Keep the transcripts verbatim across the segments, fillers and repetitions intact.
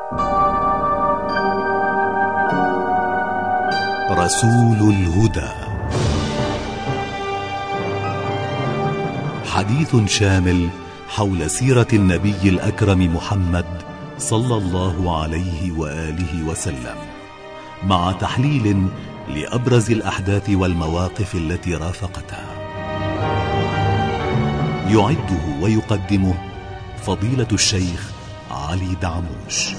رسول الهدى، حديث شامل حول سيرة النبي الأكرم محمد صلى الله عليه وآله وسلم، مع تحليل لأبرز الأحداث والمواقف التي رافقتها. يعده ويقدمه فضيلة الشيخ علي دعموش.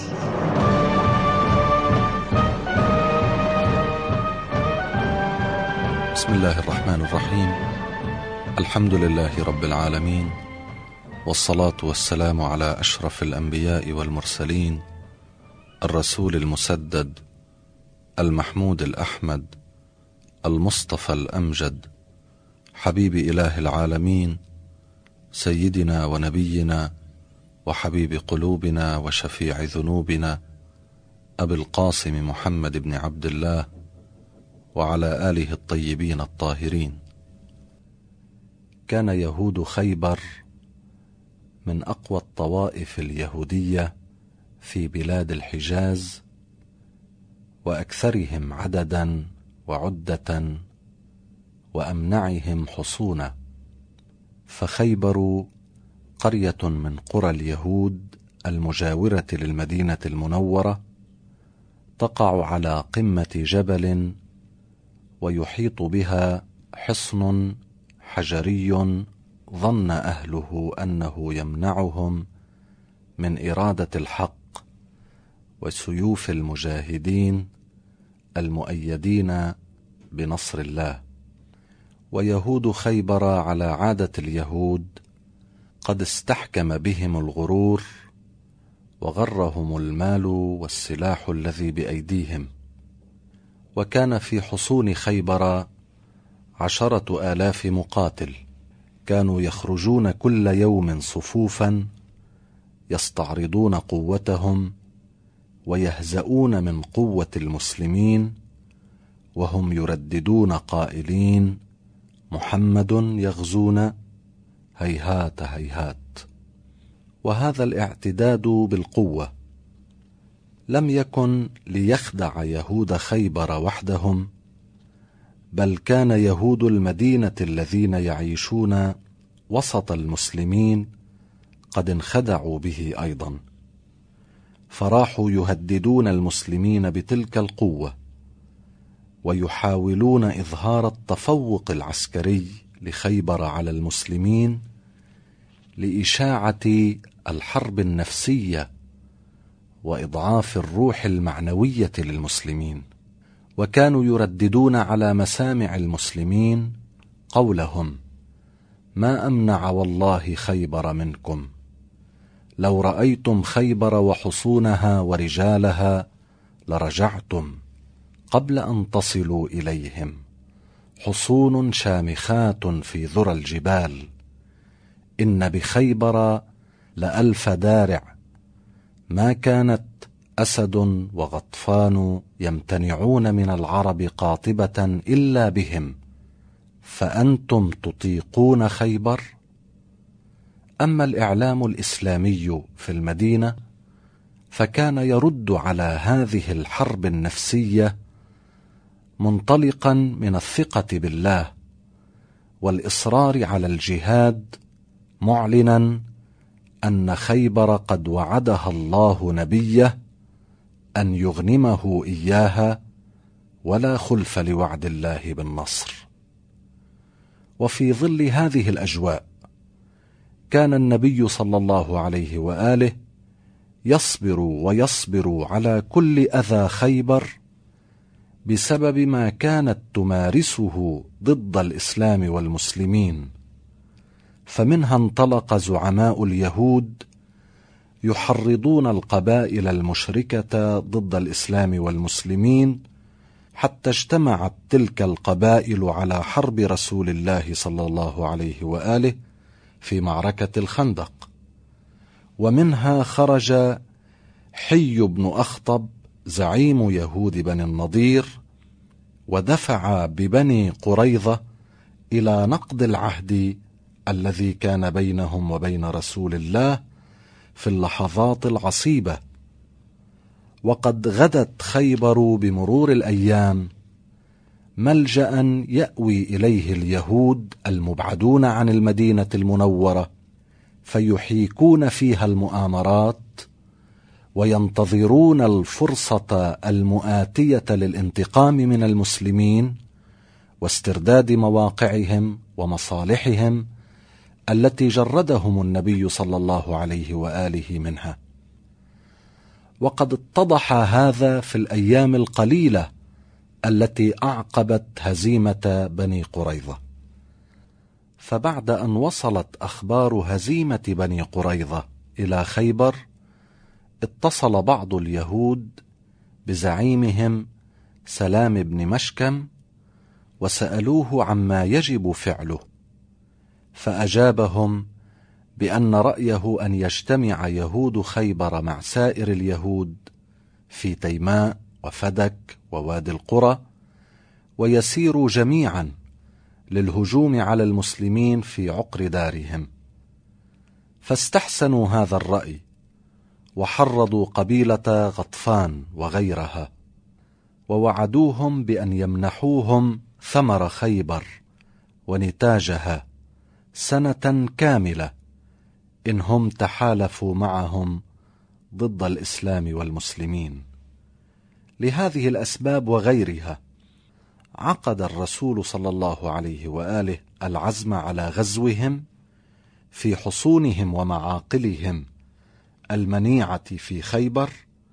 بسم الله الرحمن الرحيم. الحمد لله رب العالمين، والصلاة والسلام على أشرف الأنبياء والمرسلين، الرسول المسدد المحمود الأحمد المصطفى الأمجد، حبيب إله العالمين، سيدنا ونبينا وحبيب قلوبنا وشفيع ذنوبنا، أبي القاسم محمد بن عبد الله، وعلى آله الطيبين الطاهرين. كان يهود خيبر من أقوى الطوائف اليهودية في بلاد الحجاز، وأكثرهم عددا وعدة وأمنعهم حصونا. فخيبر قرية من قرى اليهود المجاورة للمدينة المنورة، تقع على قمة جبل، ويحيط بها حصن حجري ظن أهله أنه يمنعهم من إرادة الحق وسيوف المجاهدين المؤيدين بنصر الله. ويهود خيبر على عادة اليهود قد استحكم بهم الغرور، وغرهم المال والسلاح الذي بأيديهم. وكان في حصون خيبر عشرة آلاف مقاتل، كانوا يخرجون كل يوم صفوفا يستعرضون قوتهم ويهزؤون من قوة المسلمين، وهم يرددون قائلين: محمد يغزونا، هيهات هيهات. وهذا الاعتداد بالقوة لم يكن ليخدع يهود خيبر وحدهم، بل كان يهود المدينة الذين يعيشون وسط المسلمين قد انخدعوا به أيضا، فراحوا يهددون المسلمين بتلك القوة، ويحاولون إظهار التفوق العسكري لخيبر على المسلمين لإشاعة الحرب النفسية وإضعاف الروح المعنوية للمسلمين. وكانوا يرددون على مسامع المسلمين قولهم: ما أمنع والله خيبر منكم، لو رأيتم خيبر وحصونها ورجالها لرجعتم قبل أن تصلوا إليهم، حصون شامخات في ذرى الجبال، إن بخيبر لألف دارع، ما كانت أسد وغطفان يمتنعون من العرب قاطبة إلا بهم، فأنتم تطيقون خيبر؟ أما الإعلام الإسلامي في المدينة فكان يرد على هذه الحرب النفسية منطلقا من الثقة بالله والإصرار على الجهاد، معلنا أن خيبر قد وعدها الله نبيه أن يغنمه إياها، ولا خلف لوعد الله بالنصر. وفي ظل هذه الأجواء كان النبي صلى الله عليه وآله يصبر ويصبر على كل أذى خيبر بسبب ما كانت تمارسه ضد الإسلام والمسلمين. فمنها انطلق زعماء اليهود يحرضون القبائل المشركة ضد الإسلام والمسلمين، حتى اجتمعت تلك القبائل على حرب رسول الله صلى الله عليه وآله في معركة الخندق. ومنها خرج حي بن أخطب زعيم يهود بني النضير، ودفع ببني قريظة إلى نقض العهد الذي كان بينهم وبين رسول الله في اللحظات العصيبة. وقد غدت خيبر بمرور الأيام ملجأ يأوي إليه اليهود المبعدون عن المدينة المنورة، فيحيكون فيها المؤامرات وينتظرون الفرصة المؤاتية للانتقام من المسلمين واسترداد مواقعهم ومصالحهم التي جردهم النبي صلى الله عليه وآله منها. وقد اتضح هذا في الأيام القليلة التي أعقبت هزيمة بني قريظة. فبعد أن وصلت أخبار هزيمة بني قريظة إلى خيبر، اتصل بعض اليهود بزعيمهم سلام بن مشكم وسألوه عما يجب فعله، فأجابهم بأن رأيه أن يجتمع يهود خيبر مع سائر اليهود في تيماء وفدك ووادي القرى، ويسيروا جميعا للهجوم على المسلمين في عقر دارهم. فاستحسنوا هذا الرأي وحرضوا قبيلة غطفان وغيرها، ووعدوهم بأن يمنحوهم ثمر خيبر ونتاجها سنة كاملة إن هم تحالفوا معهم ضد الإسلام والمسلمين. لهذه الأسباب وغيرها عقد الرسول صلى الله عليه وآله العزم على غزوهم في حصونهم ومعاقلهم المنيعة في خيبر،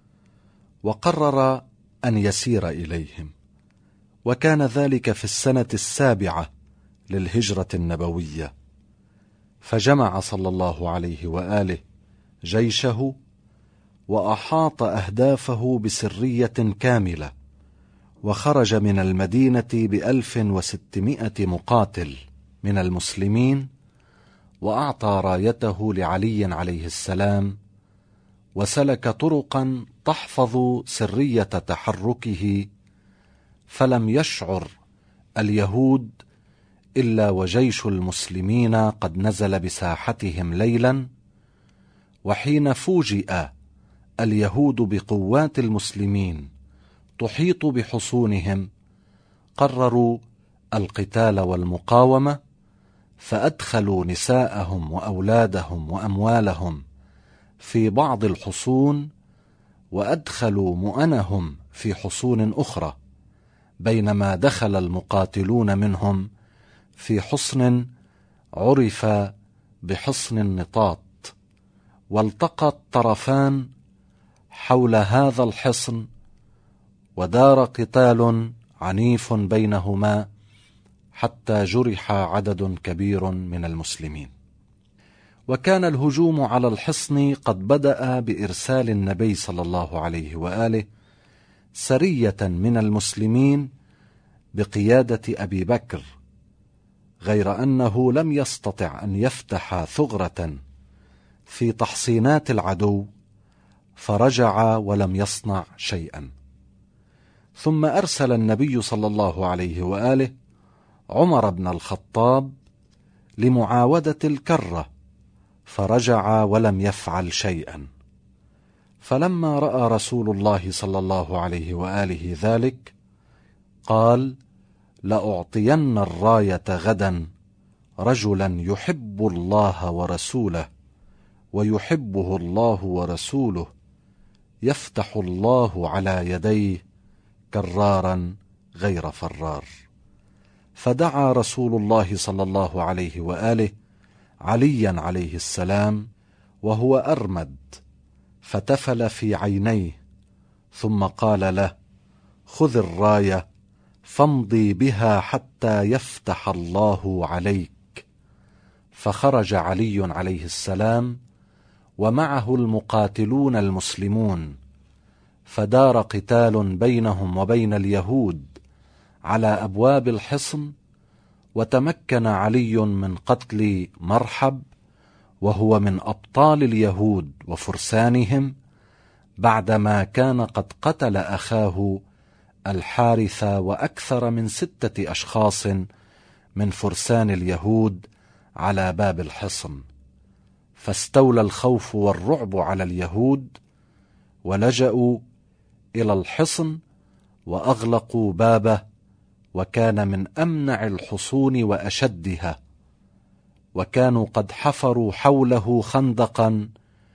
وقرر أن يسير إليهم، وكان ذلك في السنة السابعة للهجرة النبوية. فجمع صلى الله عليه وآله جيشه وأحاط أهدافه بسرية كاملة، وخرج من المدينة بألف وستمائة مقاتل من المسلمين، وأعطى رايته لعلي عليه السلام، وسلك طرقا تحفظ سرية تحركه. فلم يشعر اليهود إلا وجيش المسلمين قد نزل بساحتهم ليلا. وحين فوجئ اليهود بقوات المسلمين تحيط بحصونهم، قرروا القتال والمقاومة، فأدخلوا نساءهم وأولادهم وأموالهم في بعض الحصون، وأدخلوا مؤنهم في حصون أخرى، بينما دخل المقاتلون منهم في حصن عرف بحصن النطاط. والتقى الطرفان حول هذا الحصن، ودار قتال عنيف بينهما حتى جرح عدد كبير من المسلمين. وكان الهجوم على الحصن قد بدأ بإرسال النبي صلى الله عليه وآله سرية من المسلمين بقيادة أبي بكر، غير أنه لم يستطع أن يفتح ثغرة في تحصينات العدو، فرجع ولم يصنع شيئا. ثم أرسل النبي صلى الله عليه وآله عمر بن الخطاب لمعاودة الكرة، فرجع ولم يفعل شيئا. فلما رأى رسول الله صلى الله عليه وآله ذلك قال: لأعطين الراية غدا رجلا يحب الله ورسوله ويحبه الله ورسوله، يفتح الله على يديه كرارا غير فرار. فدعا رسول الله صلى الله عليه وآله عليا عليه السلام وهو أرمد، فتفل في عينيه، ثم قال له: خذ الراية فامضي بها حتى يفتح الله عليك. فخرج علي عليه السلام ومعه المقاتلون المسلمون، فدار قتال بينهم وبين اليهود على أبواب الحصن. وتمكن علي من قتل مرحب، وهو من أبطال اليهود وفرسانهم، بعدما كان قد قتل أخاه الحارث وأكثر من ستة أشخاص من فرسان اليهود على باب الحصن. فاستولى الخوف والرعب على اليهود، ولجأوا إلى الحصن وأغلقوا بابه، وكان من أمنع الحصون وأشدها، وكانوا قد حفروا حوله خندقا،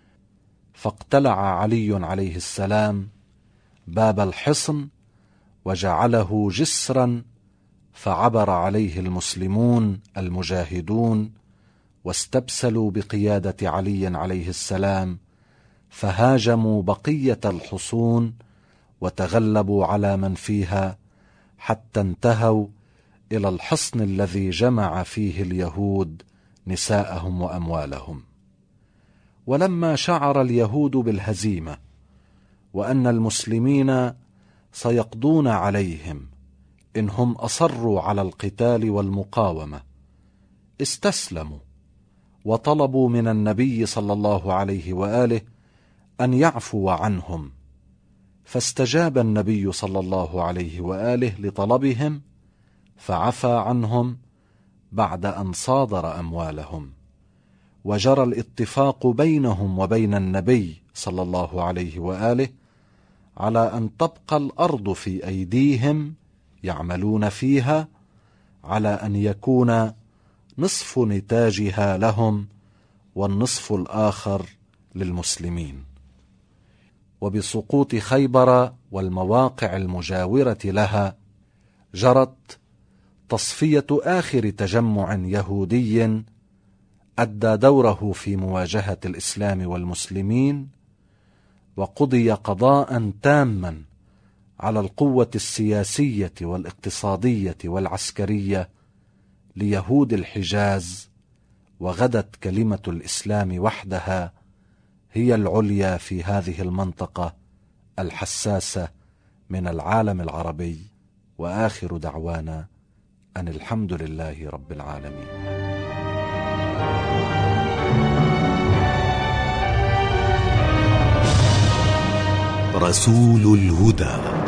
فاقتلع علي عليه السلام باب الحصن وجعله جسرا، فعبر عليه المسلمون المجاهدون واستبسلوا بقيادة علي عليه السلام، فهاجموا بقية الحصون وتغلبوا على من فيها حتى انتهوا إلى الحصن الذي جمع فيه اليهود نساءهم وأموالهم. ولما شعر اليهود بالهزيمة وأن المسلمين سيقضون عليهم إنهم أصروا على القتال والمقاومة، استسلموا وطلبوا من النبي صلى الله عليه وآله أن يعفو عنهم، فاستجاب النبي صلى الله عليه وآله لطلبهم فعفى عنهم بعد أن صادر أموالهم، وجرى الاتفاق بينهم وبين النبي صلى الله عليه وآله على أن تبقى الأرض في أيديهم يعملون فيها، على أن يكون نصف نتاجها لهم والنصف الآخر للمسلمين. وبسقوط خيبر والمواقع المجاورة لها جرت تصفية آخر تجمع يهودي أدى دوره في مواجهة الإسلام والمسلمين، وقضي قضاء تاما على القوة السياسية والاقتصادية والعسكرية ليهود الحجاز، وغدت كلمة الإسلام وحدها هي العليا في هذه المنطقة الحساسة من العالم العربي. وآخر دعوانا أن الحمد لله رب العالمين. رسول الهدى.